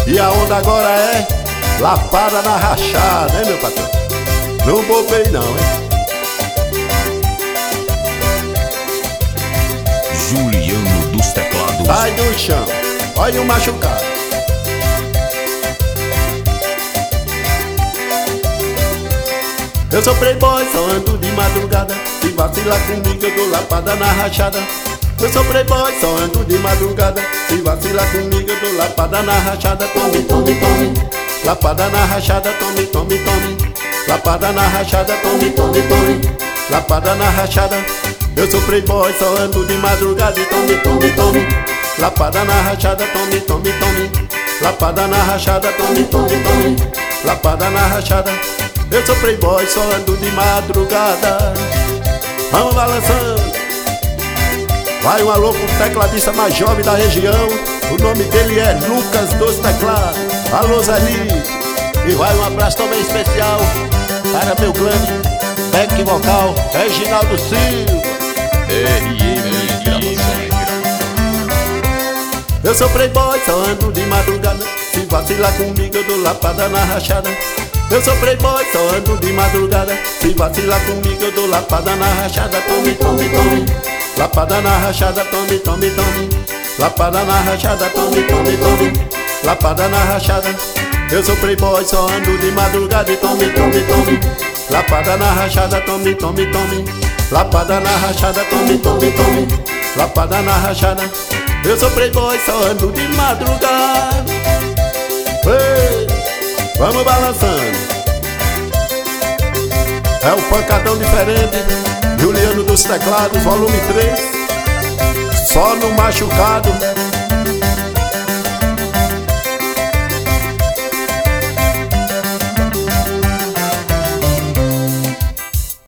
E a onda agora é lapada na rachada, hein, meu patrão? Não bobei não, hein? Juliano dos Teclados. Sai do chão, olha o machucado. Eu sou playboy, só ando de madrugada. Se vacilar comigo eu dou lapada na rachada. Eu sou playboy, só ando de madrugada. Se vacilar comigo eu dou lapada na rachada. Tome, tome, tome. Lapada na rachada, tome, tome, tome. Lapada na rachada, tome, tome, tome. Lapada na rachada. Eu sou playboy, só ando de madrugada. E tome, tome, tome. Lapada na rachada, tome, tome, tome. Lapada na rachada, tome, tome, tome. Lapada na rachada. Eu sou playboy, só ando de madrugada. Vamos balançando. Vai um alô pro tecladista mais jovem da região. O nome dele é Lucas dos Teclados. Alô Zeli. E vai um abraço também especial para meu grande back vocal Reginaldo Silva. Eu sou playboy, só ando de madrugada. Se vacilar comigo eu dou lapada na rachada. Eu sou playboy, só ando de madrugada. Se vacilar comigo eu dou lapada na rachada. Tome, tome, tome. Lapada na rachada, tome, tome, tome. Lapada na rachada, tome, tome, tome. Lapada na rachada. Eu sou playboy, só ando de madrugada. E tome, tome, tome. Lapada na rachada, tome, tome, tome. Lapada na rachada, tome, tome, tome. Lapada na rachada. Eu sou playboy, só ando de madrugada. Ei, vamos balançando. É um pancadão diferente. Juliano dos Teclados, volume 3. Só no machucado.